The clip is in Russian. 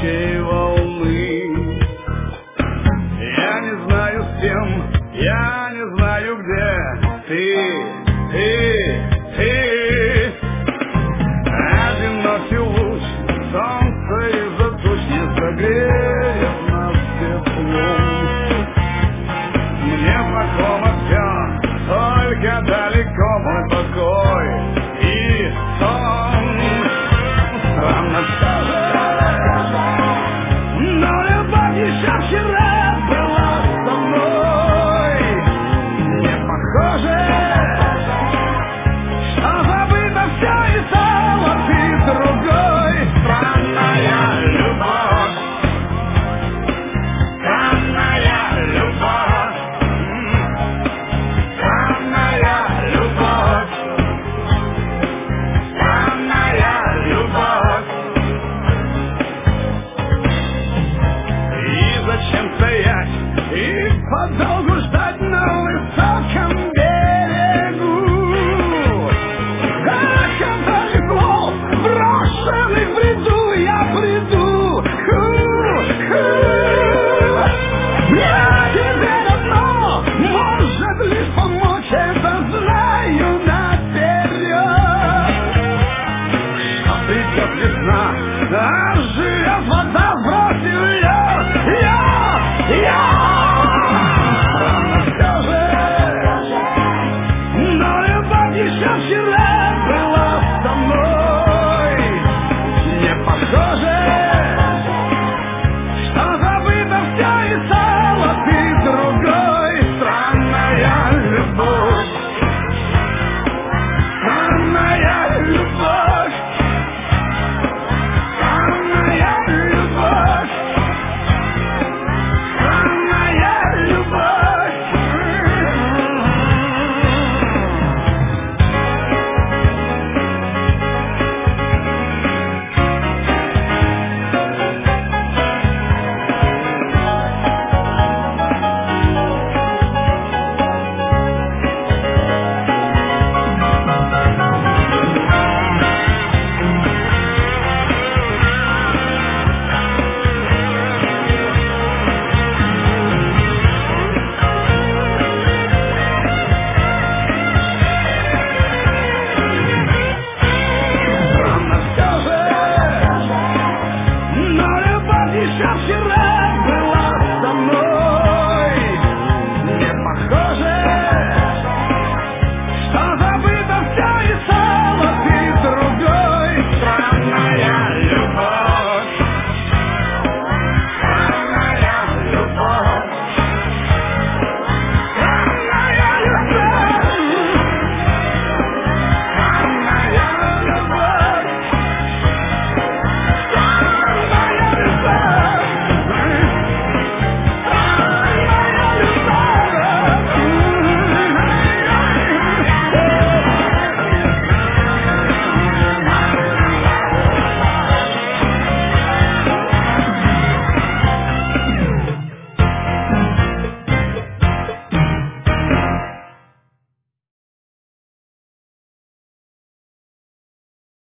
общей волны. Я не знаю с кем, я не знаю где ты. Одинокий луч солнца из-за туч не согреет нас теплом. Мне знакомо все, только далеко мой покой и сон. Странно все же, но любовь еще вчера была со мной. Не похоже, что забыто все и стало ты другой. Странная любовь, странная любовь, странная любовь, странная любовь. И зачем стоять и подолгу ждать на высоком берегу? Как далеко, брошенный в бреду, я приду. Я теперь одно может лишь помочь, это знаю наперед. Что придет весна, а живет вода, сбросил ее. Странно все же, но любовь еще вчера